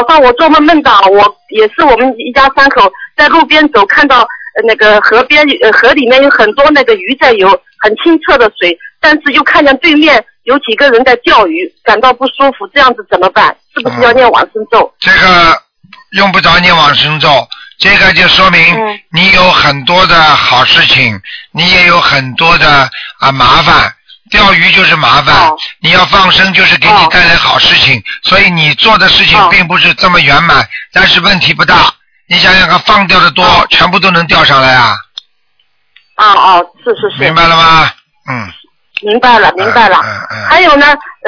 到我做梦到我们一家三口在路边走，看到那个河里面有很多那个鱼在游，很清澈的水，但是又看见对面有几个人在钓鱼，感到不舒服，这样子怎么办？是不是要念往生咒？ 这个用不着念往生咒，这个就说明你有很多的好事情，你也有很多的麻烦。钓鱼就是麻烦，你要放生就是给你带来好事情，所以你做的事情并不是这么圆满，但是问题不大。你想想看，放掉的多，全部都能钓上来啊！ 是。 明白了吗？ 明白了。还有呢，